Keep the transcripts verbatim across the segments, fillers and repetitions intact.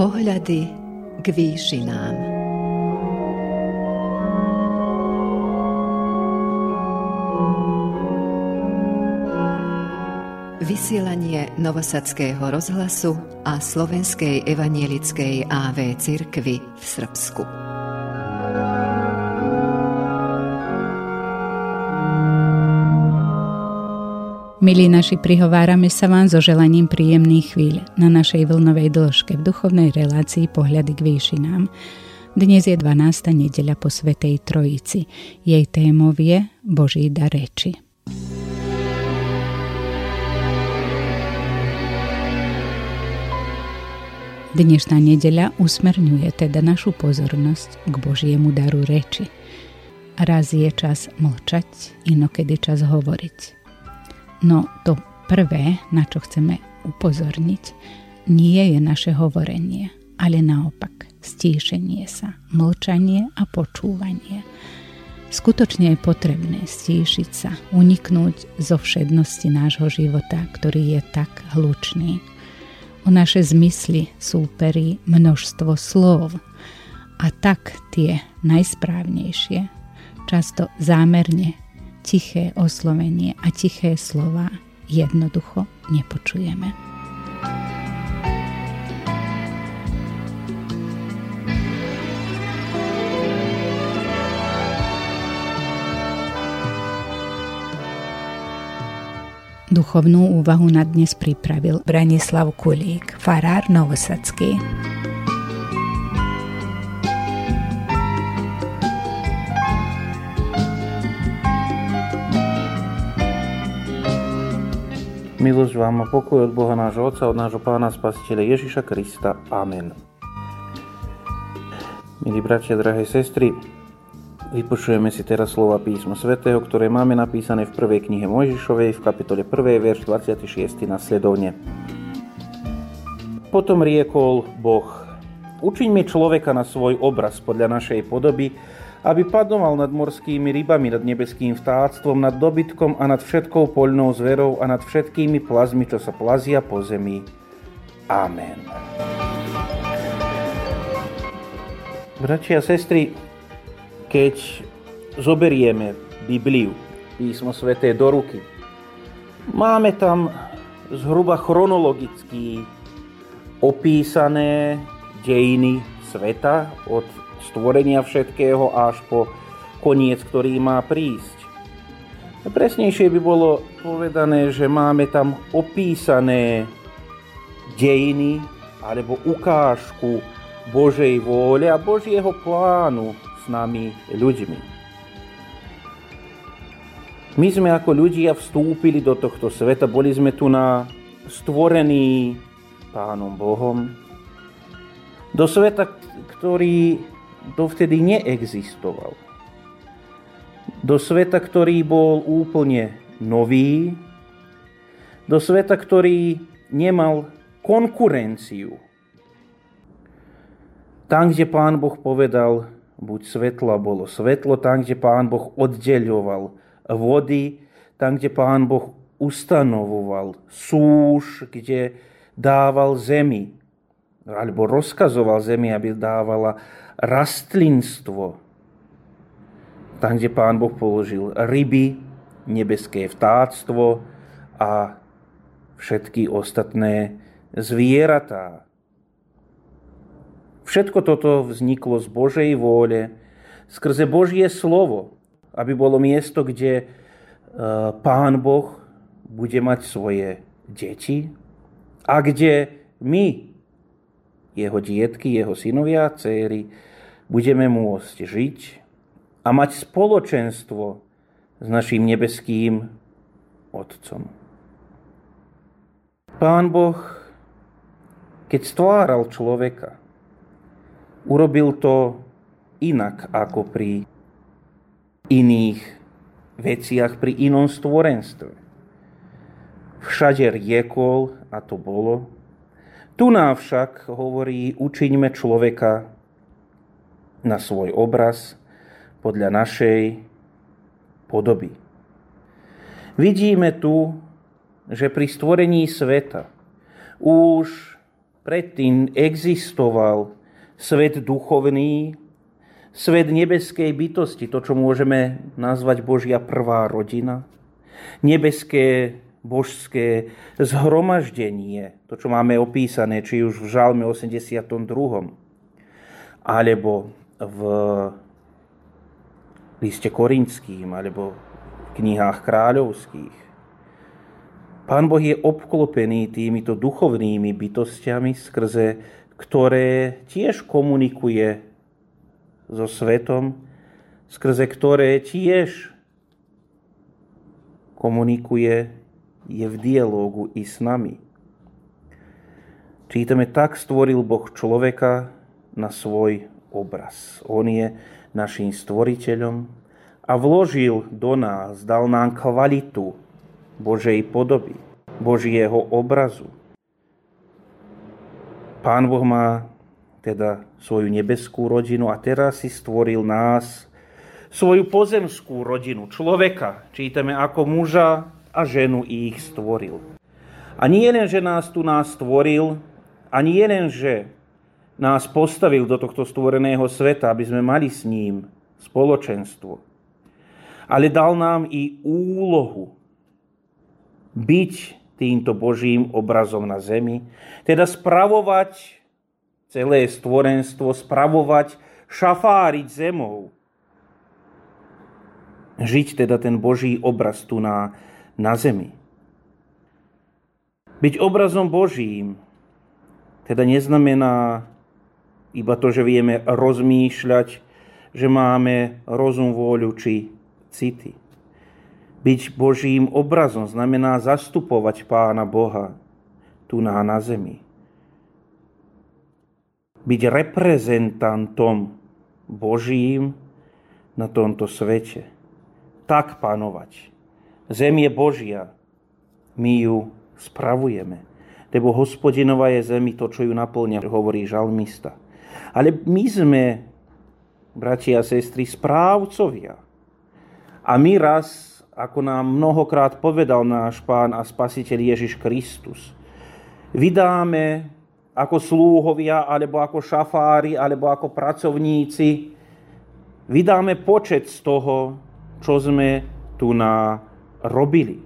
Pohľady k výšinám. Vysielanie Novosadského rozhlasu a Slovenskej evanielickej á vé cirkvi v Srbsku. Milí naši, prihovárame sa vám so želaním príjemných chvíľ na našej vlnovej dĺžke v duchovnej relácii Pohľady k výšinám. Dnes je dvanásta nedeľa po Svätej Trojici. Jej témou je Boží dar reči. Dnešná nedeľa usmerňuje teda našu pozornosť k Božiemu daru reči. Raz je čas mlčať, inokedy čas hovoriť. No to prvé, na čo chceme upozorniť, nie je naše hovorenie, ale naopak stíšenie sa, mlčanie a počúvanie. Skutočne je potrebné stíšiť sa, uniknúť zo všednosti nášho života, ktorý je tak hlučný. O naše zmysly súperí množstvo slov a tak tie najsprávnejšie, často zámerne tiché oslovenie a tiché slova jednoducho nepočujeme. Duchovnú úvahu na dnes pripravil Branislav Kulík, farár novosadský. Milosť vám a pokoj od Boha nášho Otca, od nášho Pána Spasiteľa Ježiša Krista. Amen. Milí bratia, drahé sestry, vypočujeme si teraz slova písma svätého, ktoré máme napísané v prvej knihe Mojžišovej v kapitole prvej, verš dvadsiaty šiesty nasledovne. Potom riekol Boh: Učiňme človeka na svoj obraz podľa našej podoby, aby padoval nad morskými rybami, nad nebeským vtáctvom, nad dobytkom a nad všetkou poľnou zverou a nad všetkými plazmi, čo sa plazia po zemi. Amen. Bratia a sestry, keď zoberieme Bibliu, písmo sväté do ruky, máme tam zhruba chronologicky opísané dejiny sveta od stvorenia všetkého až po koniec, ktorý má prísť. Presnejšie by bolo povedané, že máme tam opísané dejiny alebo ukážku Božej vôle a Božieho plánu s nami ľuďmi. My sme ako ľudia vstúpili do tohto sveta, boli sme tu na stvorení Pánom Bohom, do sveta, ktorý dovtedy neexistoval. Do sveta, ktorý bol úplne nový, do sveta, ktorý nemal konkurenciu. Tam, kde Pán Boh povedal, buď svetlo, bolo svetlo, tam, kde Pán Boh oddeľoval vody, tam, kde Pán Boh ustanovoval súš, kde dával zemi, alebo rozkazoval zemi, aby dávala rastlinstvo. Tam, kde Pán Boh položil ryby, nebeské vtáctvo a všetky ostatné zvieratá. Všetko toto vzniklo z Božej vôle, skrze Božie slovo, aby bolo miesto, kde Pán Boh bude mať svoje deti a kde my, jeho dietky, jeho synovia a dcéry, budeme môcť žiť a mať spoločenstvo s naším nebeským Otcom. Pán Boh, keď stváral človeka, urobil to inak ako pri iných veciach, pri inom stvorenstve. Všade riekol, a to bolo. Tu nám však hovorí, učiňme človeka na svoj obraz podľa našej podoby. Vidíme tu, že pri stvorení sveta už predtým existoval svet duchovný, svet nebeskej bytosti, to, čo môžeme nazvať Božia prvá rodina, nebeské božské zhromaždenie, to, čo máme opísané, či už v Žalme osemdesiatom druhom, alebo v liste Korinským, alebo v knihách kráľovských. Pán Boh je obklopený týmito duchovnými bytostiami, skrze ktoré tiež komunikuje so svetom, skrze ktoré tiež komunikuje, je v dialógu i s nami. Čítame, tak stvoril Boh človeka na svoj obraz. On je naším stvoriteľom a vložil do nás, dal nám kvalitu Božej podoby, Božieho obrazu. Pán Boh má teda svoju nebeskú rodinu a teraz si stvoril nás, svoju pozemskú rodinu, človeka. Čítame, ako muža a ženu ich stvoril. A nie len, že nás tu nás stvoril, a nie len, že nás postavil do tohto stvoreného sveta, aby sme mali s ním spoločenstvo, ale dal nám i úlohu byť týmto Božím obrazom na zemi, teda spravovať celé stvorenstvo, spravovať, šafáriť zemou. Žiť teda ten Boží obraz tu na, na zemi. Byť obrazom Božím teda neznamená iba to, že vieme rozmýšľať, že máme rozum, vôľu či city. Byť Božím obrazom znamená zastupovať Pána Boha tu na, na zemi. Byť reprezentantom Božím na tomto svete. Tak panovať. Zem je Božia. My ju spravujeme. Lebo Hospodinova je zemi to, čo ju naplňa, hovorí žalmista. Ale my sme, bratia a sestry, správcovia. A my raz, ako nám mnohokrát povedal náš Pán a Spasiteľ Ježiš Kristus, vydáme ako slúhovia, alebo ako šafári, alebo ako pracovníci, vydáme počet z toho, čo sme tu na robili.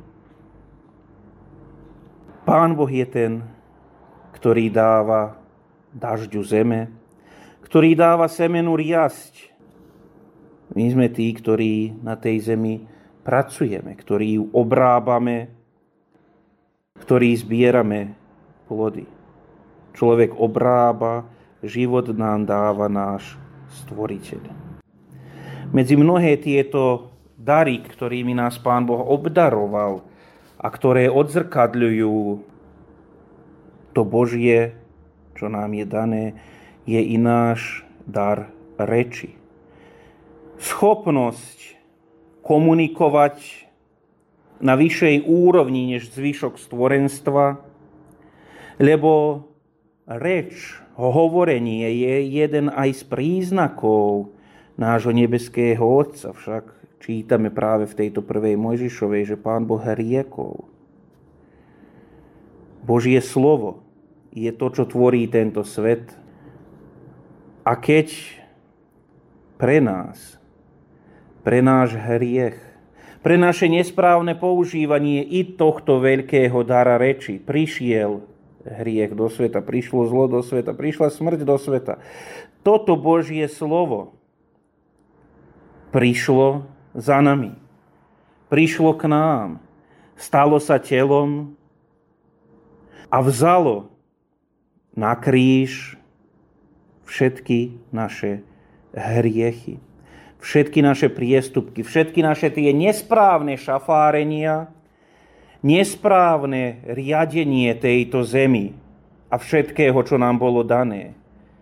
Pán Boh je ten, ktorý dáva dažďu zeme, ktorý dáva semenu riasť. My sme tí, ktorí na tej zemi pracujeme, ktorí ju obrábame, ktorí zbierame plody. Človek obrába, život nám dáva náš Stvoriteľ. Medzi mnohé tieto dary, ktorými nás Pán Boh obdaroval a ktoré odzrkadľujú to Božie, čo nám je dané, je i náš dar reči. Schopnosť komunikovať na vyššej úrovni než zvyšok stvorenstva, lebo reč, hovorenie je jeden aj z príznakov nášho nebeského Otca. Však čítame práve v tejto prvej Mojžišovej, že Pán Boh riekol. Božie slovo je to, čo tvorí tento svet. A keď pre nás, pre náš hriech, pre naše nesprávne používanie i tohto veľkého dara reči prišiel hriech do sveta, prišlo zlo do sveta, prišla smrť do sveta. Toto Božie slovo prišlo za nami. Prišlo k nám, stalo sa telom a vzalo na kríž všetky naše hriechy, všetky naše priestupky, všetky naše tie nesprávne šafárenia, nesprávne riadenie tejto zemi a všetkého, čo nám bolo dané.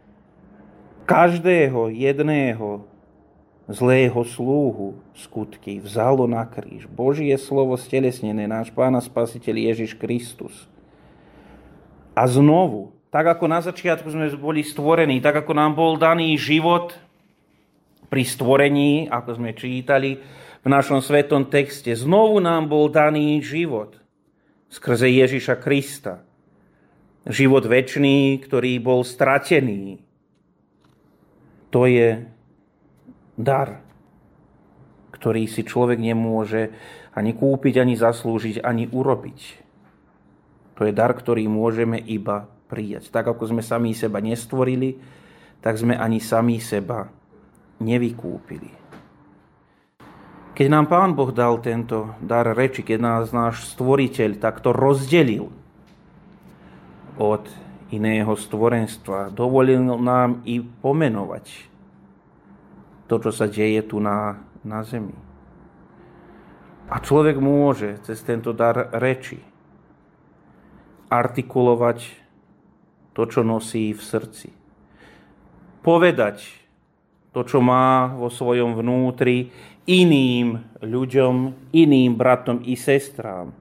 Každého jedného zlého slúhu skutky vzalo na kríž. Božie slovo stelesnené, náš Pán a Spasiteľ Ježiš Kristus. A znovu, tak ako na začiatku sme boli stvorení, tak ako nám bol daný život pri stvorení, ako sme čítali v našom svetom texte, znovu nám bol daný život skrze Ježiša Krista. život večný, ktorý bol stratený. To je dar, ktorý si človek nemôže ani kúpiť, ani zaslúžiť, ani urobiť. To je dar, ktorý môžeme iba prijať. Tak ako sme sami seba nestvorili, tak sme ani sami seba nevykúpili. Keď nám Pán Boh dal tento dar reči, keď nás náš stvoriteľ takto rozdelil od iného stvorenstva, dovolil nám i pomenovať to, čo sa deje tu na, na zemi. A človek môže cez tento dar reči artikulovať to, čo nosí v srdci. Povedať to, čo má vo svojom vnútri iným ľuďom, iným bratom i sestrám.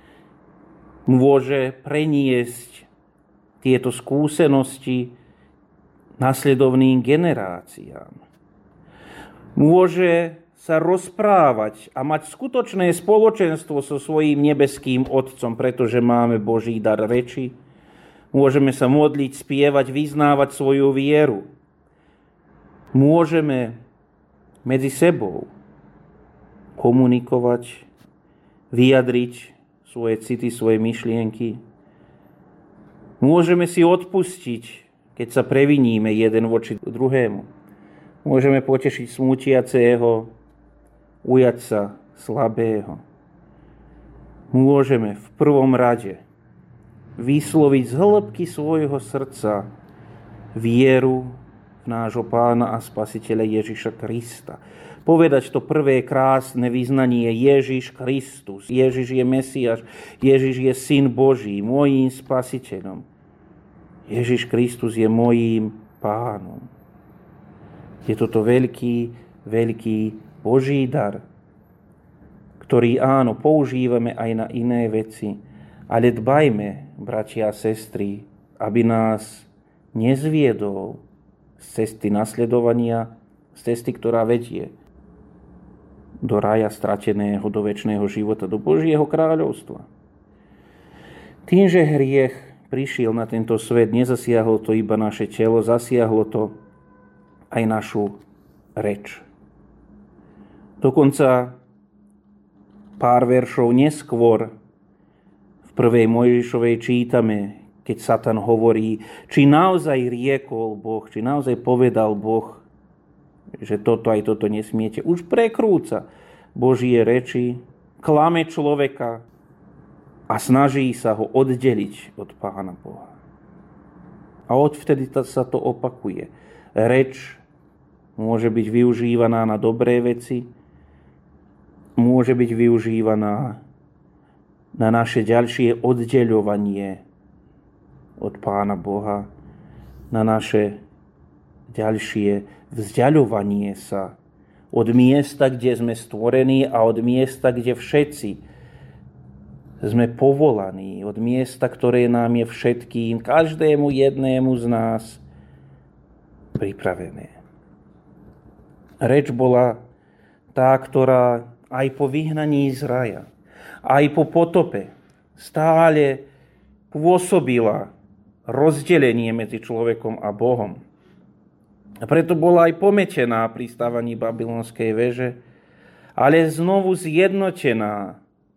Môže preniesť tieto skúsenosti nasledovným generáciám. Môže sa rozprávať a mať skutočné spoločenstvo so svojím nebeským Otcom, pretože máme Boží dar reči. Môžeme sa modliť, spievať, vyznávať svoju vieru. Môžeme medzi sebou komunikovať, vyjadriť svoje city, svoje myšlienky. Môžeme si odpustiť, keď sa previníme jeden voči druhému. Môžeme potešiť smútiaceho, ujať sa slabého. Môžeme v prvom rade vysloviť z hĺbky svojho srdca vieru v nášho Pána a Spasiteľa Ježiša Krista. Povedať to prvé krásne vyznanie: Ježiš Kristus, Ježiš je Mesiáš, Ježiš je Syn Boží, mojím Spasiteľom. Ježiš Kristus je mojím Pánom. Je toto veľký, veľký Boží dar, ktorý áno, používame aj na iné veci, ale dbajme, bratia a sestry, aby nás nezviedol z cesty nasledovania, z cesty, ktorá vedie do raja strateného, do večného života, do Božieho kráľovstva. Tým, že hriech prišiel na tento svet, nezasiahlo to iba naše telo, zasiahlo to aj našu reč. Dokonca pár veršov neskôr v prvej Mojžišovej čítame, keď Satan hovorí, či naozaj riekol Boh, či naozaj povedal Boh, že toto aj toto nesmiete. Už prekrúca Božie reči, klame človeka a snaží sa ho oddeliť od Pána Boha. A odvtedy sa to opakuje. Reč môže byť využívaná na dobré veci, môže byť využívaná na naše ďalšie oddeľovanie od Pána Boha, na naše ďalšie vzdiaľovanie sa od miesta, kde sme stvorení a od miesta, kde všetci sme povolaní, od miesta, ktoré nám je všetkým, každému jednému z nás pripravené. Reč bola tá, ktorá aj po vyhnaní z raja, aj po potope stále pôsobila rozdelenie medzi človekom a Bohom. A preto bola aj pometená pri stávaní babylonskej veže, ale znovu zjednotená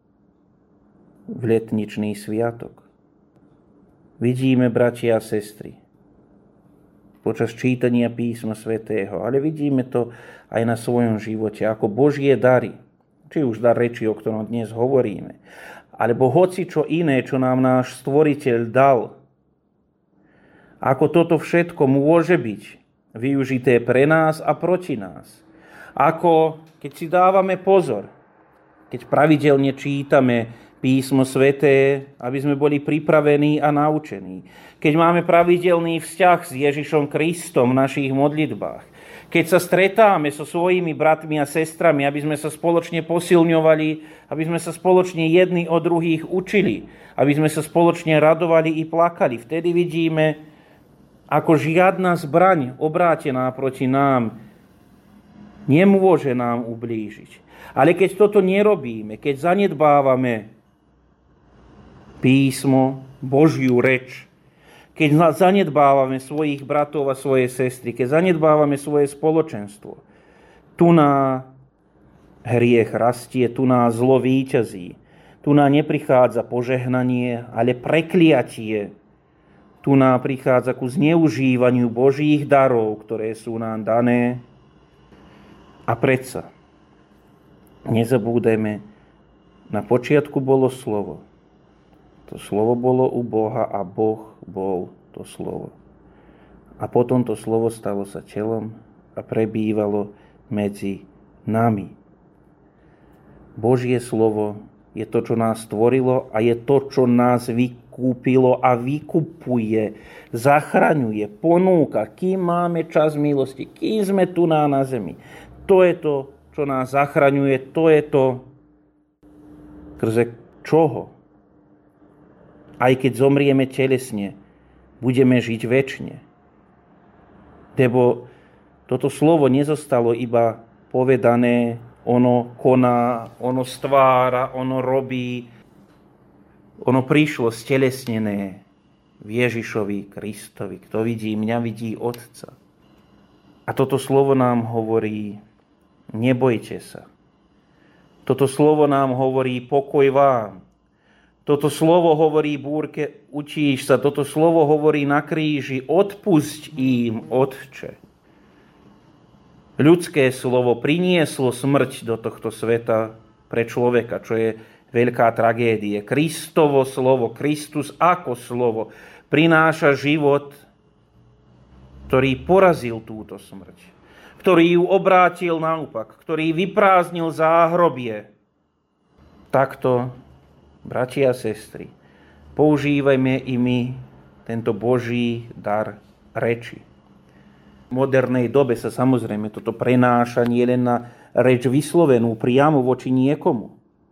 v letničný sviatok. Vidíme, bratia a sestry, počas čítania písma svätého, ale vidíme to aj na svojom živote, ako Božie dary, či už dar reči, o ktorom dnes hovoríme, alebo hoci čo iné, čo nám náš Stvoriteľ dal, ako toto všetko môže byť využité pre nás a proti nás. Ako keď si dávame pozor, keď pravidelne čítame písmo sväté, aby sme boli pripravení a naučení. Keď máme pravidelný vzťah s Ježišom Kristom v našich modlitbách. Keď sa stretáme so svojimi bratmi a sestrami, aby sme sa spoločne posilňovali, aby sme sa spoločne jedni od druhých učili, aby sme sa spoločne radovali i plakali. Vtedy vidíme, ako žiadna zbraň obrátená proti nám nemôže nám ublížiť. Ale keď toto nerobíme, keď zanedbávame písmo, Božiu reč, keď zanedbávame svojich bratov a svoje sestry, keď zanedbávame svoje spoločenstvo, tu na hriech rastie, tu na zlo víťazí, tu na neprichádza požehnanie, ale prekliatie, tu na prichádza ku zneužívaniu Božích darov, ktoré sú nám dané. A predsa, nezabúdajme, na počiatku bolo slovo. To slovo bolo u Boha a Boh bol to slovo. A potom to slovo stalo sa telom a prebývalo medzi nami. Božie slovo je to, čo nás stvorilo a je to, čo nás vykúpilo a vykupuje, zachraňuje, ponúka, kým máme čas milosti, kým sme tu na, na zemi. To je to, čo nás zachraňuje, to je to, skrze čoho. Aj keď zomrieme telesne, budeme žiť večne. Lebo toto slovo nezostalo iba povedané, ono koná, ono stvára, ono robí. Ono prišlo stelesnené v Ježišovi Kristovi. Kto vidí mňa, vidí Otca. A toto slovo nám hovorí, nebojte sa. Toto slovo nám hovorí, pokoj vám. Toto slovo hovorí búrke, učíš sa. Toto slovo hovorí na kríži, odpusť im, Otče. Ľudské slovo prinieslo smrť do tohto sveta pre človeka, čo je veľká tragédia. Kristovo slovo, Kristus ako slovo, prináša život, ktorý porazil túto smrť, ktorý ju obrátil naopak, ktorý vyprázdnil záhrobie. Takto, bratia a sestry, používajme i my tento Boží dar reči. V modernej dobe sa samozrejme toto prenáša nie len na reč vyslovenú priamo voči niekomu.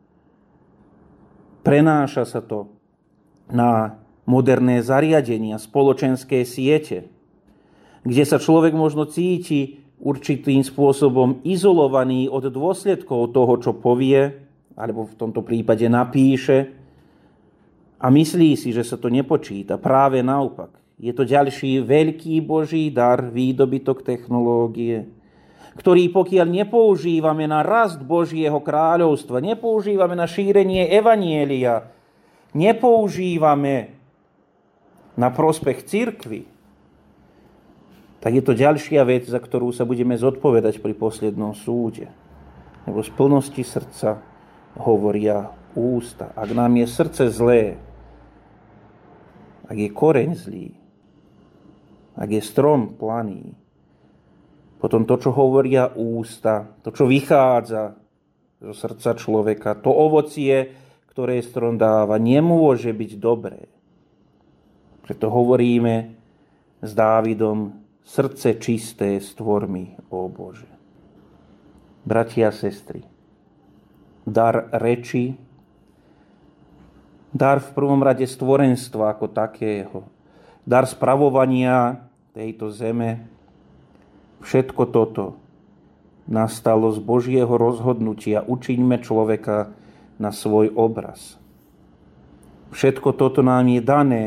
Prenáša sa to na moderné zariadenia, spoločenské siete, kde sa človek možno cíti určitým spôsobom izolovaný od dôsledkov toho, čo povie, alebo v tomto prípade napíše, a myslí si, že sa to nepočíta. Práve naopak. Je to ďalší veľký Boží dar, výdobytok technológie, ktorý pokiaľ nepoužívame na rast Božieho kráľovstva, nepoužívame na šírenie evanjelia, nepoužívame na prospech cirkvi, tak je to ďalšia vec, za ktorú sa budeme zodpovedať pri poslednom súde. Lebo z plnosti srdca hovoria ústa. Ak nám je srdce zlé, ak je koreň zlý, ak je strom planý, potom to, čo hovoria ústa, to, čo vychádza zo srdca človeka, to ovocie, ktoré strom dáva, nemôže byť dobré. Preto hovoríme s Dávidom, srdce čisté stvor mi, ó Bože. Bratia a sestry, dar reči, dar v prvom rade stvorenstva ako takého, dar spravovania tejto zeme, všetko toto nastalo z Božieho rozhodnutia. Učiňme človeka na svoj obraz. Všetko toto nám je dané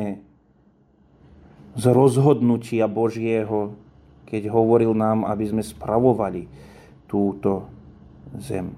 z rozhodnutia Božieho, keď hovoril nám, aby sme spravovali túto zem.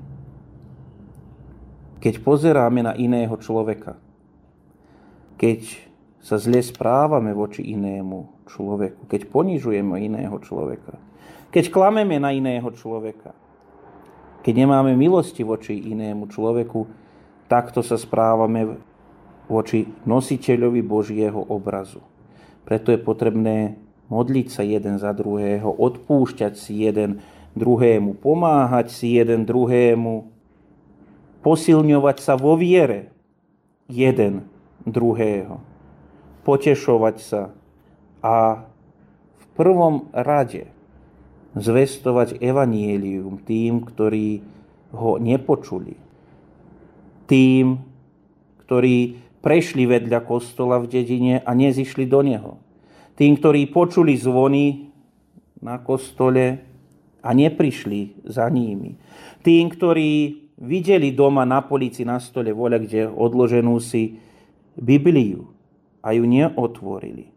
Keď pozeráme na iného človeka, keď sa zle správame voči inému človeku, keď ponižujeme iného človeka, keď klameme na iného človeka, keď nemáme milosti voči inému človeku, takto sa správame voči nositeľovi Božieho obrazu. Preto je potrebné modliť sa jeden za druhého, odpúšťať si jeden druhému, pomáhať si jeden druhému, posilňovať sa vo viere jeden druhého, potešovať sa a v prvom rade zvestovať evanjelium tým, ktorí ho nepočuli. Tým, ktorí prešli vedľa kostola v dedine a nezišli do neho. Tým, ktorí počuli zvony na kostole a neprišli za nimi. Tým, ktorí videli doma na polici na stole voľa, kde odloženú si Bibliu a ju neotvorili.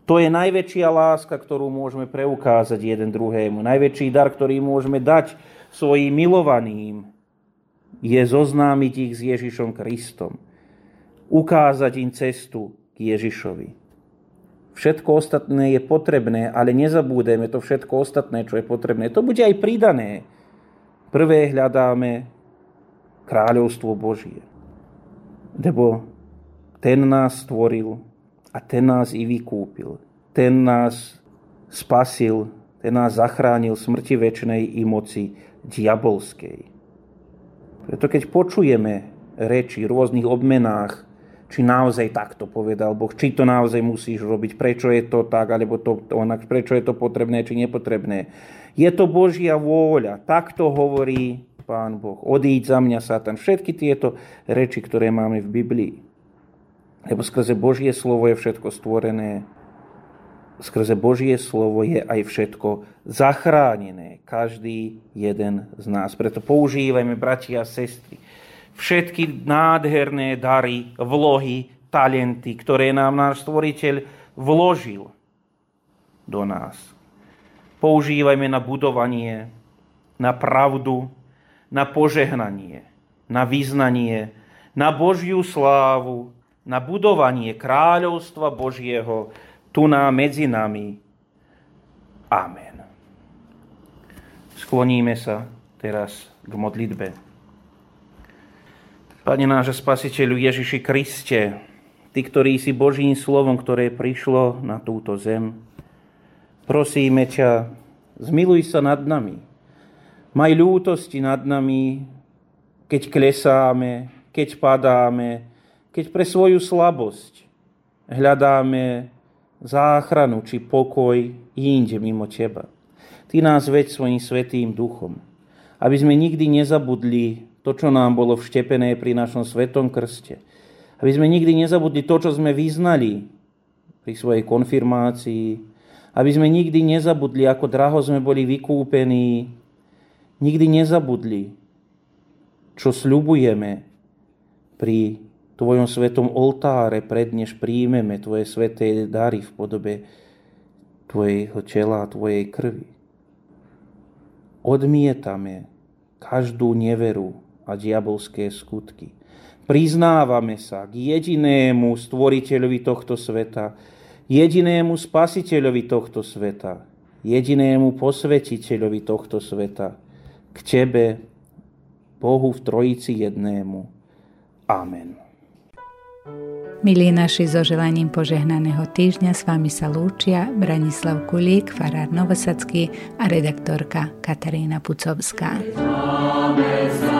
To je najväčšia láska, ktorú môžeme preukázať jeden druhému. Najväčší dar, ktorý môžeme dať svojim milovaným, je zoznámiť ich s Ježišom Kristom. Ukázať im cestu k Ježišovi. Všetko ostatné je potrebné, ale nezabúdajme to všetko ostatné, čo je potrebné. To bude aj pridané. Prvé hľadáme kráľovstvo Božie. Lebo ten nás stvoril a ten nás i vykúpil. Ten nás spasil, ten nás zachránil smrti večnej i moci diabolskej. Preto keď počujeme reči v rôznych obmenách, či naozaj takto povedal Boh, či to naozaj musíš robiť, prečo je to tak, alebo to, to onak, prečo je to potrebné, či nepotrebné. Je to Božia vôľa, takto hovorí Pán Boh. Odíď za mňa, Satan. Všetky tieto reči, ktoré máme v Biblii. Lebo skrze Božie slovo je všetko stvorené. Skrze Božie slovo je aj všetko zachránené. Každý jeden z nás. Preto používajme, bratia a sestry, všetky nádherné dary, vlohy, talenty, ktoré nám náš Stvoriteľ vložil do nás. Používajme na budovanie, na pravdu, na požehnanie, na vyznanie, na Božiu slávu, na budovanie kráľovstva Božieho tu na medzi nami. Amen. Skloníme sa teraz k modlitbe. Pane náš Spasiteľu Ježiši Kriste, Ty, ktorý si Božím slovom, ktoré prišlo na túto zem, prosíme ťa, zmiluj sa nad nami. Maj ľútosti nad nami, keď klesáme, keď padáme, keď pre svoju slabosť hľadáme záchranu či pokoj inde mimo Teba. Ty nás veď svojím svätým duchom, aby sme nikdy nezabudli to, čo nám bolo vštepené pri našom svetom krste. Aby sme nikdy nezabudli to, čo sme vyznali pri svojej konfirmácii. Aby sme nikdy nezabudli, ako draho sme boli vykúpení. Nikdy nezabudli, čo sľubujeme pri Tvojom svetom oltáre, prednež príjmeme Tvoje sveté dary v podobe Tvojho tela a Tvojej krvi. Odmietame každú neveru a diabolské skutky. Priznávame sa k jedinému stvoriteľovi tohto sveta, jedinému spasiteľovi tohto sveta, jedinému posvetiteľovi tohto sveta, k Tebe, Bohu v Trojici jednému. Amen. Milí naši, so želaním požehnaného týždňa s vami sa lúčia Branislav Kulík, farár Novosadský a redaktorka Katarína Pucovská.